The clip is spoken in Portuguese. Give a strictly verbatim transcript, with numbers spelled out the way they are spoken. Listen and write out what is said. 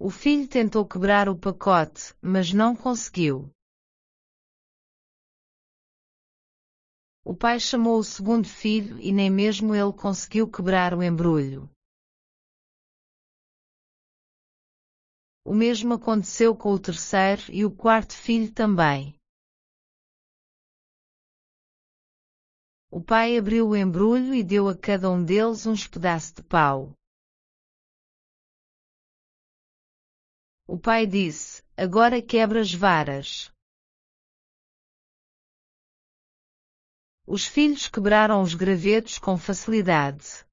O filho tentou quebrar o pacote, mas não conseguiu. O pai chamou o segundo filho e nem mesmo ele conseguiu quebrar o embrulho. O mesmo aconteceu com o terceiro e o quarto filho também. O pai abriu o embrulho e deu a cada um deles uns pedaços de pau. O pai disse: "Agora quebra as varas." Os filhos quebraram os gravetos com facilidade.